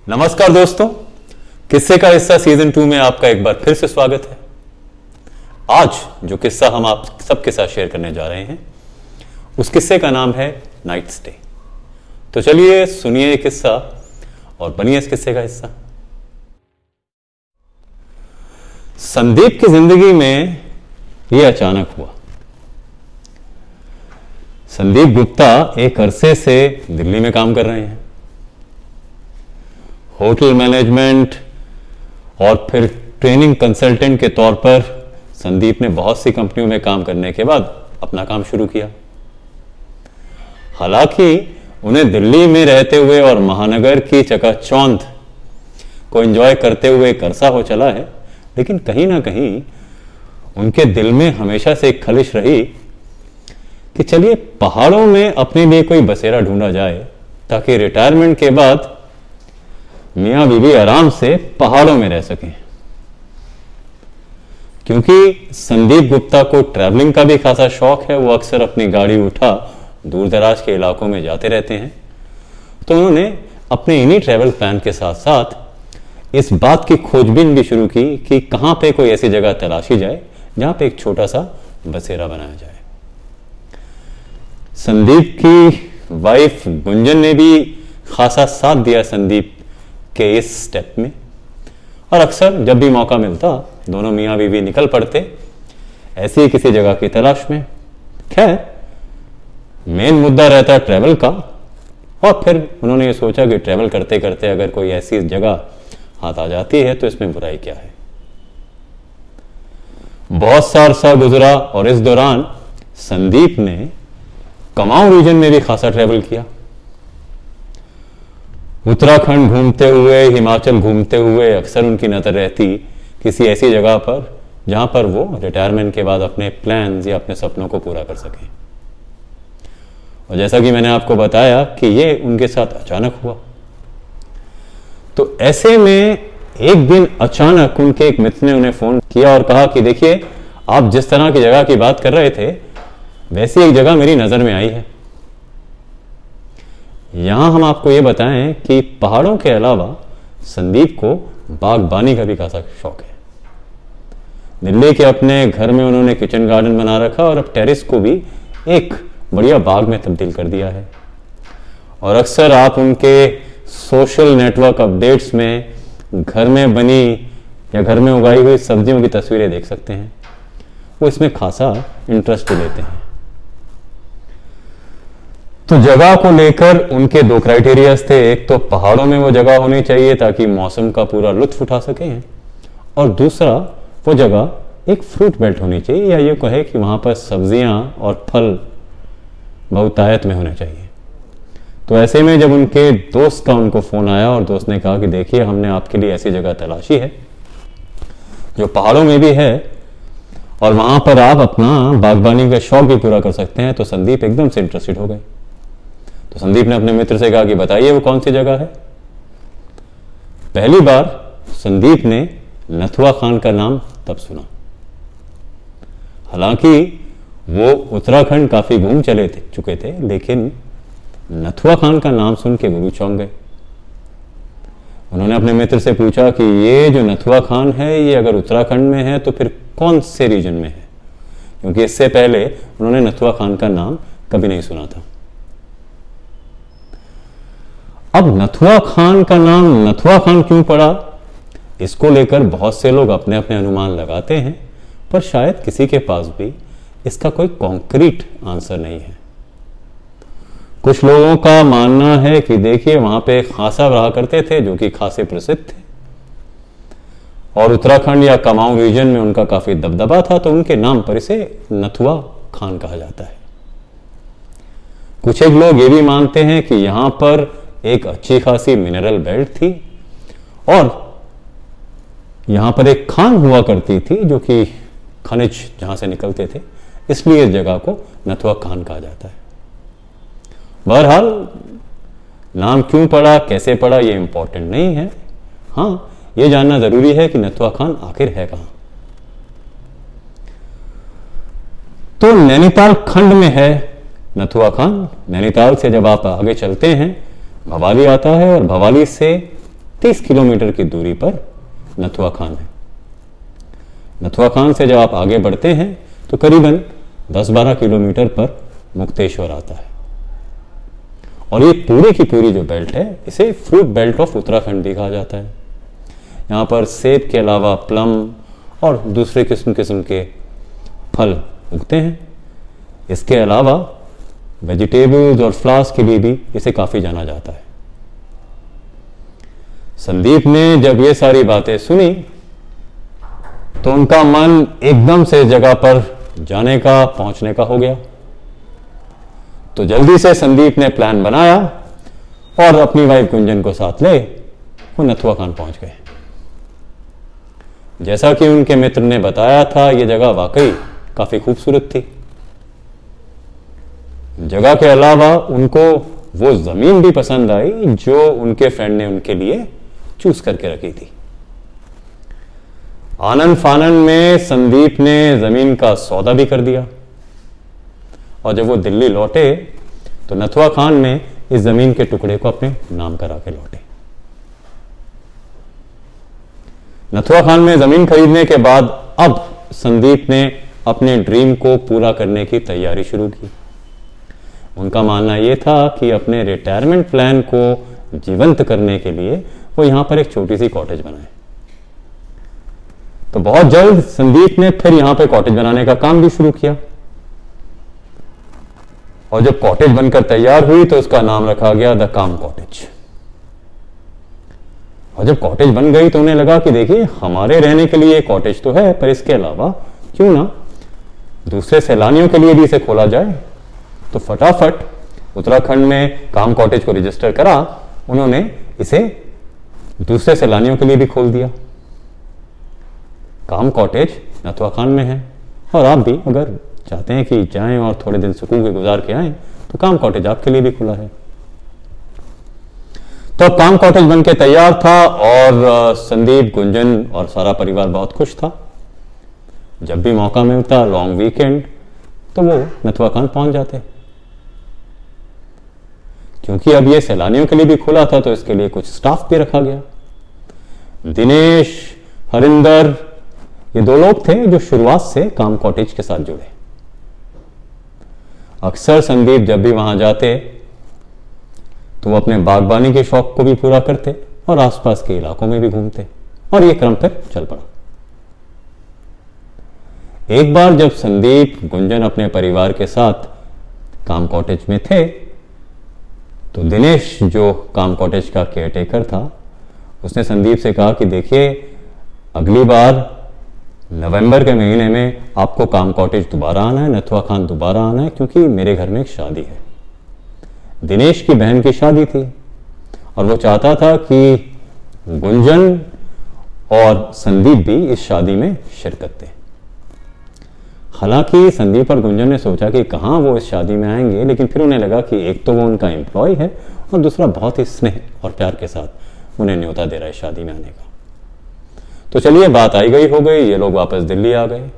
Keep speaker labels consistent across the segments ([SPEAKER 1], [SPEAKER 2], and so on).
[SPEAKER 1] नमस्कार दोस्तों, किस्से का हिस्सा सीजन 2 में आपका एक बार फिर से स्वागत है। आज जो किस्सा हम आप सबके साथ शेयर करने जा रहे हैं उस किस्से का नाम है नाइट स्टे। तो चलिए सुनिए ये किस्सा और बनिए इस किस्से का हिस्सा। संदीप की जिंदगी में यह अचानक हुआ। संदीप गुप्ता एक अरसे से दिल्ली में काम कर रहे हैं। होटल मैनेजमेंट और फिर ट्रेनिंग कंसल्टेंट के तौर पर संदीप ने बहुत सी कंपनियों में काम करने के बाद अपना काम शुरू किया। हालांकि उन्हें दिल्ली में रहते हुए और महानगर की चकाचौंध को एंजॉय करते हुए एक अरसा हो चला है, लेकिन कहीं ना कहीं उनके दिल में हमेशा से एक खलिश रही कि चलिए पहाड़ों में अपने लिए कोई बसेरा ढूंढा जाए ताकि रिटायरमेंट के बाद मियां बीवी आराम से पहाड़ों में रह सकें। क्योंकि संदीप गुप्ता को ट्रैवलिंग का भी खासा शौक है, वो अक्सर अपनी गाड़ी उठा दूर दराज के इलाकों में जाते रहते हैं। तो उन्होंने अपने इन्हीं ट्रैवल प्लान के साथ साथ इस बात की खोजबीन भी शुरू की कि कहां पे कोई ऐसी जगह तलाशी जाए जहां पे एक छोटा सा बसेरा बनाया जाए। संदीप की वाइफ गुंजन ने भी खासा साथ दिया संदीप के इस स्टेप में, और अक्सर जब भी मौका मिलता दोनों मियां बीवी निकल पड़ते ऐसी किसी जगह की तलाश में। खैर मेन मुद्दा रहता ट्रैवल का, और फिर उन्होंने ये सोचा कि ट्रैवल करते करते अगर कोई ऐसी जगह हाथ आ जाती है तो इसमें बुराई क्या है। बहुत सा अरसा गुजरा और इस दौरान संदीप ने कुमाऊं रीजन में भी खासा ट्रैवल किया। उत्तराखंड घूमते हुए, हिमाचल घूमते हुए अक्सर उनकी नजर रहती किसी ऐसी जगह पर जहां पर वो रिटायरमेंट के बाद अपने प्लान्स या अपने सपनों को पूरा कर सकें। और जैसा कि मैंने आपको बताया कि ये उनके साथ अचानक हुआ। तो ऐसे में एक दिन अचानक उनके एक मित्र ने उन्हें फोन किया और कहा कि देखिए, आप जिस तरह की जगह की बात कर रहे थे वैसी एक जगह मेरी नजर में आई है। यहां हम आपको यह बताएं कि पहाड़ों के अलावा संदीप को बागबानी का भी खासा शौक है। दिल्ली के अपने घर में उन्होंने किचन गार्डन बना रखा और अब टेरेस को भी एक बढ़िया बाग में तब्दील कर दिया है। और अक्सर आप उनके सोशल नेटवर्क अपडेट्स में घर में बनी या घर में उगाई हुई सब्जियों की तस्वीरें देख सकते हैं। वो इसमें खासा इंटरेस्ट लेते हैं। तो जगह को लेकर उनके दो क्राइटेरियाज थे। एक तो पहाड़ों में वो जगह होनी चाहिए ताकि मौसम का पूरा लुत्फ उठा सकें, और दूसरा वो जगह एक फ्रूट बेल्ट होनी चाहिए, या ये कहे कि वहां पर सब्जियां और फल बहुतायत में होने चाहिए। तो ऐसे में जब उनके दोस्त का उनको फोन आया और दोस्त ने कहा कि देखिए, हमने आपके लिए ऐसी जगह तलाशी है जो पहाड़ों में भी है और वहां पर आप अपना बागबानी का शौक भी पूरा कर सकते हैं, तो संदीप एकदम से इंटरेस्टेड हो गए। तो संदीप ने अपने मित्र से कहा कि बताइए वो कौन सी जगह है। पहली बार संदीप ने नथुआ खान का नाम तब सुना। हालांकि वो उत्तराखंड काफी घूम चुके थे, लेकिन नथुआ खान का नाम सुन के वो भी चौंक गए। उन्होंने अपने मित्र से पूछा कि ये जो नथुआ खान है ये अगर उत्तराखंड में है तो फिर कौन से रीजन में है, क्योंकि इससे पहले उन्होंने नथुआ खान का नाम कभी नहीं सुना था। अब नथुआ खान का नाम नथुआ खान क्यों पड़ा, इसको लेकर बहुत से लोग अपने अपने अनुमान लगाते हैं, पर शायद किसी के पास भी इसका कोई कॉन्क्रीट आंसर नहीं है। कुछ लोगों का मानना है कि देखिए, वहां पे खासा रहा करते थे जो कि खासे प्रसिद्ध थे और उत्तराखंड या कुमाऊं रीजन में उनका काफी दबदबा था, तो उनके नाम पर इसे नथुआ खान कहा जाता है। कुछ एक लोग ये भी मानते हैं कि यहां पर एक अच्छी खासी मिनरल बेल्ट थी और यहां पर एक खान हुआ करती थी जो कि खनिज जहां से निकलते थे, इसलिए इस जगह को नथुआ खान कहा जाता है। बहरहाल नाम क्यों पड़ा, कैसे पड़ा, ये इंपॉर्टेंट नहीं है। हां, यह जानना जरूरी है कि नथुआ खान आखिर है कहां। तो नैनीताल खंड में है नथुआ खान। नैनीताल से जब आप आगे चलते हैं भवाली आता है और भवाली से 30 किलोमीटर की दूरी पर नथुआ खान है। नथुआ खान से जब आप आगे बढ़ते हैं तो करीबन 10-12 किलोमीटर पर मुक्तेश्वर आता है। और ये पूरी की पूरी जो बेल्ट है इसे फ्रूट बेल्ट ऑफ उत्तराखंड भी कहा जाता है। यहाँ पर सेब के अलावा प्लम और दूसरे किस्म किस्म के फल उगते हैं। इसके अलावा वेजिटेबल्स और फ्लावर्स के लिए भी इसे काफ़ी जाना जाता है। संदीप ने जब ये सारी बातें सुनी तो उनका मन एकदम से जगह पर जाने का, पहुंचने का हो गया। तो जल्दी से संदीप ने प्लान बनाया और अपनी वाइफ गुंजन को साथ ले वो नथुआ खान पहुंच गए। जैसा कि उनके मित्र ने बताया था, यह जगह वाकई काफी खूबसूरत थी। जगह के अलावा उनको वो जमीन भी पसंद आई जो उनके फ्रेंड ने उनके लिए चूज करके रखी थी। आनंद फानन में संदीप ने जमीन का सौदा भी कर दिया और जब वो दिल्ली लौटे तो नथुआ खान ने इस जमीन के टुकड़े को अपने नाम करा के लौटे। नथुआ खान में जमीन खरीदने के बाद अब संदीप ने अपने ड्रीम को पूरा करने की तैयारी शुरू की। उनका मानना यह था कि अपने रिटायरमेंट प्लान को जीवंत करने के लिए वो यहां पर एक छोटी सी कॉटेज बनाए। तो बहुत जल्द संदीप ने फिर यहां पर कॉटेज बनाने का काम भी शुरू किया और जब कॉटेज बनकर तैयार हुई तो उसका नाम रखा गया द काम कॉटेज। और जब कॉटेज बन गई तो उन्हें लगा कि देखिए हमारे रहने के लिए कॉटेज तो है, पर इसके अलावा क्यों ना दूसरे सैलानियों के लिए भी इसे खोला जाए। तो फटाफट उत्तराखंड में काम कॉटेज को रजिस्टर करा उन्होंने, इसे दूसरे सैलानियों के लिए भी खोल दिया। काम कॉटेज नथुआ खान में है और आप भी अगर चाहते हैं कि जाएं और थोड़े दिन सुकून के गुजार के आएं तो काम कॉटेज आपके लिए भी खुला है। तो काम कॉटेज बनके तैयार था और संदीप, गुंजन और सारा परिवार बहुत खुश था। जब भी मौका मिलता, लॉन्ग वीकेंड, तो वो नथुआ खान पहुंच जाते। क्योंकि अब ये सैलानियों के लिए भी खुला था तो इसके लिए कुछ स्टाफ भी रखा गया। दिनेश, हरिंदर, ये 2 लोग थे जो शुरुआत से काम कॉटेज के साथ जुड़े। अक्सर संदीप जब भी वहां जाते तो वो अपने बागबानी के शौक को भी पूरा करते और आसपास के इलाकों में भी घूमते और ये क्रम फिर चल पड़ा। एक बार जब संदीप, गुंजन अपने परिवार के साथ काम कॉटेज में थे तो दिनेश, जो काम कॉटेज का केयरटेकर था, उसने संदीप से कहा कि देखिए अगली बार नवंबर के महीने में आपको काम कॉटेज दोबारा आना है, नथुआ खान दोबारा आना है, क्योंकि मेरे घर में एक शादी है। दिनेश की बहन की शादी थी और वो चाहता था कि गुंजन और संदीप भी इस शादी में शिरकत दें। हालांकि संदीप और गुंजन ने सोचा कि कहाँ वो इस शादी में आएंगे, लेकिन फिर उन्हें लगा कि एक तो वो उनका एम्प्लॉय है और दूसरा बहुत ही स्नेह और प्यार के साथ उन्हें न्योता दे रहा है शादी में आने का। तो चलिए, बात आई गई हो गई, ये लोग वापस दिल्ली आ गए।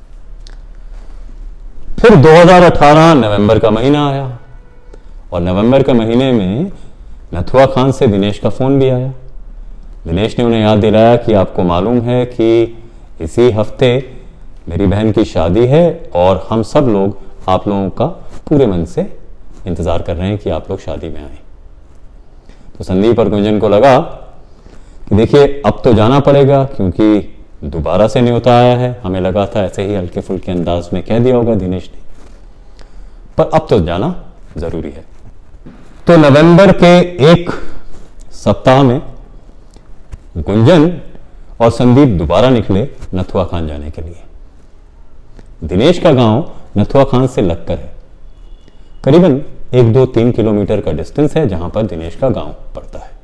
[SPEAKER 1] फिर 2018 नवंबर का महीना आया और नवंबर के महीने में नथुआ खान से दिनेश का फोन भी आया। दिनेश ने उन्हें याद दिलाया कि आपको मालूम है कि इसी हफ्ते मेरी बहन की शादी है और हम सब लोग आप लोगों का पूरे मन से इंतजार कर रहे हैं कि आप लोग शादी में आए। तो संदीप और गुंजन को लगा कि देखिए अब तो जाना पड़ेगा, क्योंकि दोबारा से न्योता आया है। हमें लगा था ऐसे ही हल्के फुल्के अंदाज में कह दिया होगा दिनेश ने, पर अब तो जाना जरूरी है। तो नवंबर के एक सप्ताह में गुंजन और संदीप दोबारा निकले नथुआ खान जाने के लिए। दिनेश का गांव नथुआ खान से लगकर है, करीबन 1-2-3 किलोमीटर का डिस्टेंस है जहां पर दिनेश का गांव पड़ता है।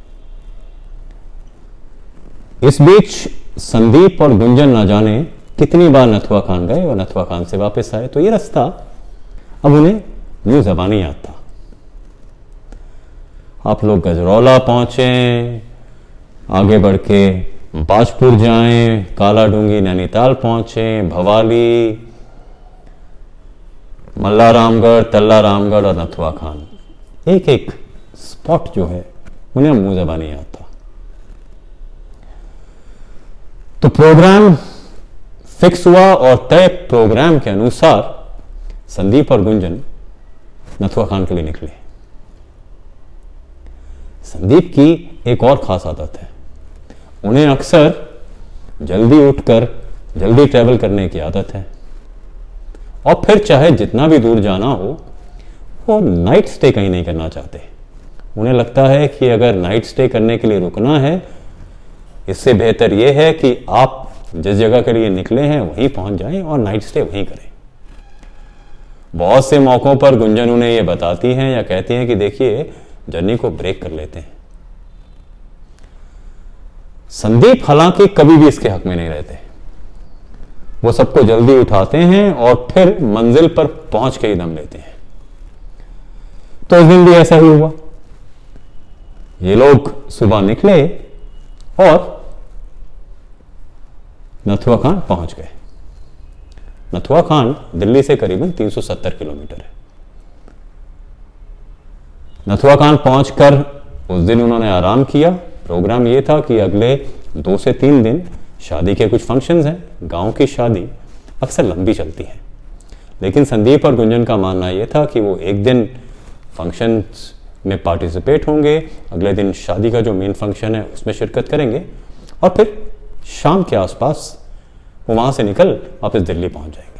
[SPEAKER 1] इस बीच संदीप और गुंजन ना जाने कितनी बार नथुआ खान गए और नथुआ खान से वापस आए, तो ये रास्ता अब उन्हें यूं ज़बानी याद था। आप लोग गजरौला पहुंचे, आगे बढ़ के बाजपुर जाएं, काला डूंगी नैनीताल पहुंचे, भवाली, मल्ला रामगढ़, तल्ला रामगढ़ और नथुआ खान, एक एक स्पॉट जो है उन्हें मुंह ज़बानी याद था। तो प्रोग्राम फिक्स हुआ और तय प्रोग्राम के अनुसार संदीप और गुंजन नथुआ खान के लिए निकले। संदीप की एक और खास आदत है, उन्हें अक्सर जल्दी उठकर जल्दी ट्रैवल करने की आदत है और फिर चाहे जितना भी दूर जाना हो वो नाइट स्टे कहीं नहीं करना चाहते। उन्हें लगता है कि अगर नाइट स्टे करने के लिए रुकना है, इससे बेहतर यह है कि आप जिस जगह के लिए निकले हैं वहीं पहुंच जाएं और नाइट स्टे वहीं करें। बहुत से मौकों पर गुंजन उन्हें यह बताती हैं या कहती हैं कि देखिए जर्नी को ब्रेक कर लेते हैं। संदीप हालांकि कभी भी इसके हक में नहीं रहते, वो सबको जल्दी उठाते हैं और फिर मंजिल पर पहुंच के ही दम लेते हैं। तो इस दिन भी ऐसा ही हुआ। ये लोग सुबह निकले और नथुआ खान पहुंच गए। नथुआ खान दिल्ली से करीबन 370 किलोमीटर है। नथुआ खान पहुंचकर उस दिन उन्होंने आराम किया। प्रोग्राम यह था कि अगले 2 से 3 दिन शादी के कुछ फंक्शंस हैं। गांव की शादी अक्सर लंबी चलती है, लेकिन संदीप और गुंजन का मानना यह था कि वो एक दिन फंक्शंस में पार्टिसिपेट होंगे, अगले दिन शादी का जो मेन फंक्शन है उसमें शिरकत करेंगे और फिर शाम के आसपास वो वहां से निकल वापस दिल्ली पहुंच जाएंगे।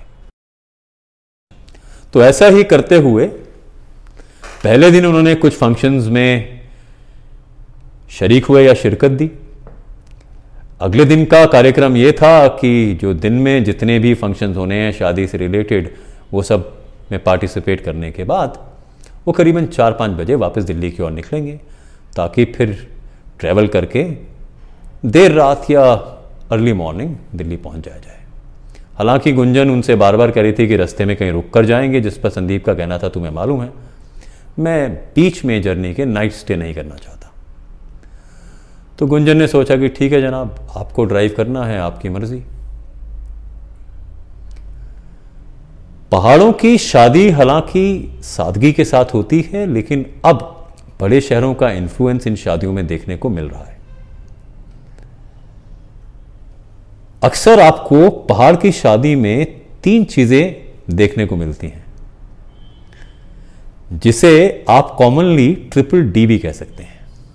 [SPEAKER 1] तो ऐसा ही करते हुए पहले दिन उन्होंने कुछ फंक्शंस में शरीक हुए या शिरकत दी। अगले दिन का कार्यक्रम यह था कि जो दिन में जितने भी फंक्शंस होने हैं शादी से रिलेटेड, वो सब में पार्टिसिपेट करने के बाद वो करीबन 4-5 बजे वापस दिल्ली की ओर निकलेंगे, ताकि फिर ट्रैवल करके देर रात या अर्ली मॉर्निंग दिल्ली पहुंच जाए। हालांकि गुंजन उनसे बार बार कह रही थी कि रास्ते में कहीं रुक कर जाएंगे, जिस पर संदीप का कहना था तुम्हें मालूम है मैं बीच में जर्नी के नाइट स्टे नहीं करना चाहता। तो गुंजन ने सोचा कि ठीक है जनाब, आपको ड्राइव करना है, आपकी मर्जी। पहाड़ों की शादी हालांकि सादगी के साथ होती है, लेकिन अब बड़े शहरों का इन्फ्लुएंस इन शादियों में देखने को मिल रहा है। अक्सर आपको पहाड़ की शादी में 3 चीजें देखने को मिलती हैं, जिसे आप कॉमनली ट्रिपल डी भी कह सकते हैं।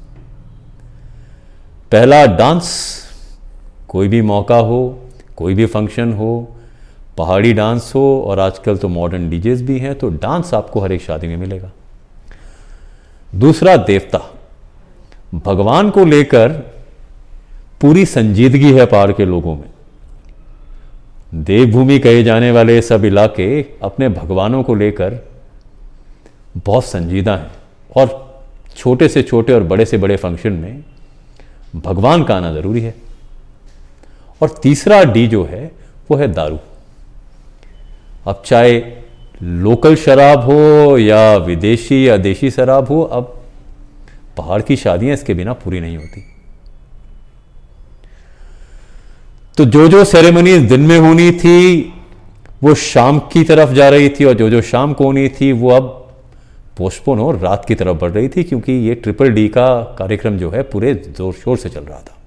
[SPEAKER 1] पहला, डांस। कोई भी मौका हो, कोई भी फंक्शन हो, पहाड़ी डांस हो, और आजकल तो मॉडर्न डीजेस भी हैं, तो डांस आपको हर एक शादी में मिलेगा। दूसरा, देवता। भगवान को लेकर पूरी संजीदगी है पहाड़ के लोगों में। देवभूमि कहे जाने वाले सब इलाके अपने भगवानों को लेकर बहुत संजीदा हैं, और छोटे से छोटे और बड़े से बड़े फंक्शन में भगवान का आना जरूरी है। और तीसरा डी जो है वो है दारू। अब चाहे लोकल शराब हो या विदेशी या देशी शराब हो, अब पहाड़ की शादियां इसके बिना पूरी नहीं होती। तो जो जो सेरेमनी दिन में होनी थी वो शाम की तरफ जा रही थी, और जो जो शाम को होनी थी वो अब पोस्टपोन हो रात की तरफ बढ़ रही थी, क्योंकि ये ट्रिपल डी का कार्यक्रम जो है पूरे जोर शोर से चल रहा था।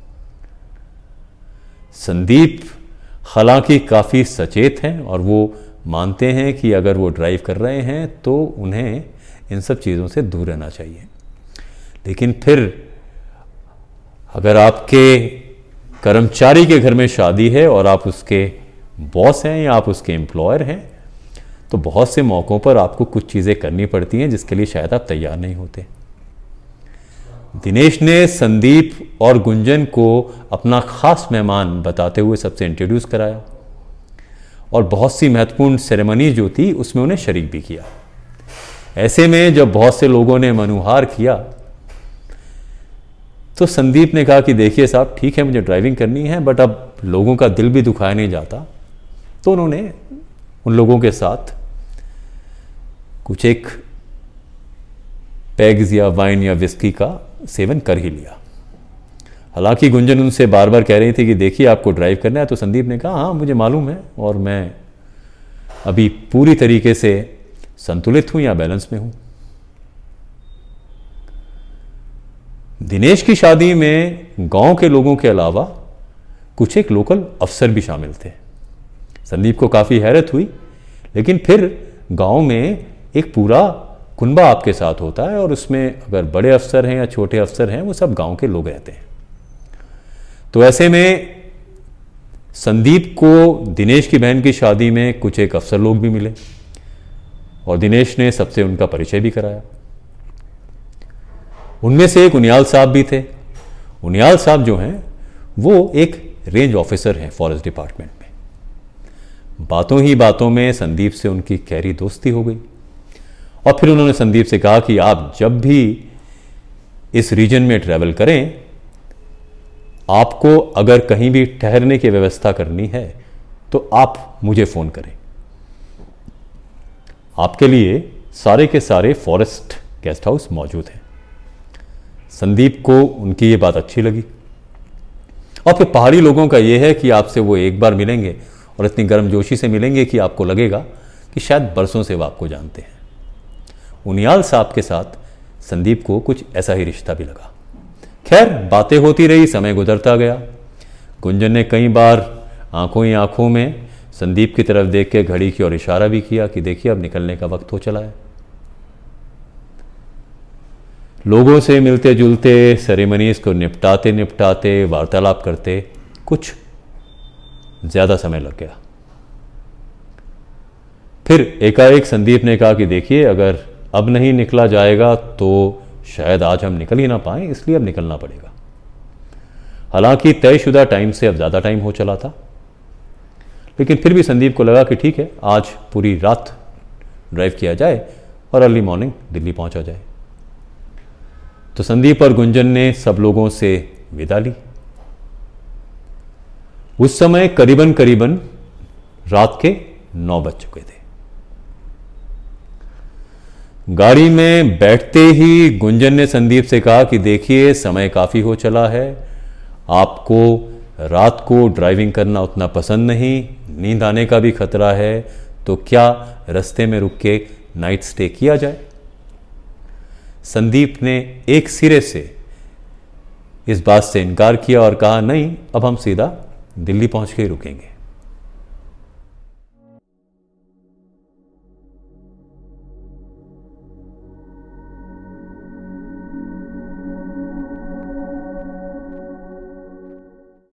[SPEAKER 1] संदीप हालांकि काफी सचेत हैं और वो मानते हैं कि अगर वो ड्राइव कर रहे हैं तो उन्हें इन सब चीज़ों से दूर रहना चाहिए। लेकिन फिर अगर आपके कर्मचारी के घर में शादी है और आप उसके बॉस हैं या आप उसके एम्प्लॉयर हैं, तो बहुत से मौक़ों पर आपको कुछ चीज़ें करनी पड़ती हैं जिसके लिए शायद आप तैयार नहीं होते। दिनेश ने संदीप और गुंजन को अपना खास मेहमान बताते हुए सबसे इंट्रोड्यूस कराया, और बहुत सी महत्वपूर्ण सेरेमनी जो थी उसमें उन्हें शरीक भी किया। ऐसे में जब बहुत से लोगों ने मनुहार किया तो संदीप ने कहा कि देखिए साहब, ठीक है मुझे ड्राइविंग करनी है, बट अब लोगों का दिल भी दुखाया नहीं जाता। तो उन्होंने उन लोगों के साथ कुछ एक पैग्स या वाइन या विस्की का सेवन कर ही लिया। हालांकि गुंजन उनसे बार बार कह रही थी कि देखिए आपको ड्राइव करना है, तो संदीप ने कहा हाँ मुझे मालूम है, और मैं अभी पूरी तरीके से संतुलित हूं या बैलेंस में हूं। दिनेश की शादी में गांव के लोगों के अलावा कुछ एक लोकल अफसर भी शामिल थे। संदीप को काफ़ी हैरत हुई, लेकिन फिर गांव में एक पूरा कुनबा आपके साथ होता है और उसमें अगर बड़े अफसर हैं या छोटे अफसर हैं, वो सब गांव के लोग रहते हैं। तो ऐसे में संदीप को दिनेश की बहन की शादी में कुछ एक अफसर लोग भी मिले और दिनेश ने सबसे उनका परिचय भी कराया। उनमें से एक उनियाल साहब भी थे। उनियाल साहब जो हैं वो एक रेंज ऑफिसर हैं फॉरेस्ट डिपार्टमेंट में। बातों ही बातों में संदीप से उनकी गहरी दोस्ती हो गई और फिर उन्होंने संदीप से कहा कि आप जब भी इस रीजन में ट्रैवल करें, आपको अगर कहीं भी ठहरने की व्यवस्था करनी है तो आप मुझे फ़ोन करें। आपके लिए सारे के सारे फॉरेस्ट गेस्ट हाउस मौजूद हैं। संदीप को उनकी ये बात अच्छी लगी। और फिर पहाड़ी लोगों का ये है कि आपसे वो एक बार मिलेंगे और इतनी गर्मजोशी से मिलेंगे कि आपको लगेगा कि शायद बरसों से वो आपको जानते हैं। उनियाल साहब के साथ संदीप को कुछ ऐसा ही रिश्ता भी लगा। खैर, बातें होती रही, समय गुजरता गया। गुंजन ने कई बार आंखों ही आंखों में संदीप की तरफ देख के घड़ी की ओर इशारा भी किया कि देखिए अब निकलने का वक्त हो चला है। लोगों से मिलते जुलते, सेरेमनीज को निपटाते निपटाते, वार्तालाप करते कुछ ज्यादा समय लग गया। फिर एकाएक संदीप ने कहा कि देखिए अगर अब नहीं निकला जाएगा तो शायद आज हम निकल ही ना पाए, इसलिए अब निकलना पड़ेगा। हालांकि तयशुदा टाइम से अब ज़्यादा टाइम हो चला था, लेकिन फिर भी संदीप को लगा कि ठीक है, आज पूरी रात ड्राइव किया जाए और अर्ली मॉर्निंग दिल्ली पहुंचा जाए। तो संदीप और गुंजन ने सब लोगों से विदा ली। उस समय करीबन करीबन रात के 9 बज चुके थे। गाड़ी में बैठते ही गुंजन ने संदीप से कहा कि देखिए समय काफ़ी हो चला है, आपको रात को ड्राइविंग करना उतना पसंद नहीं, नींद आने का भी खतरा है, तो क्या रास्ते में रुक के नाइट स्टे किया जाए। संदीप ने एक सिरे से इस बात से इनकार किया और कहा नहीं, अब हम सीधा दिल्ली पहुंच के ही रुकेंगे।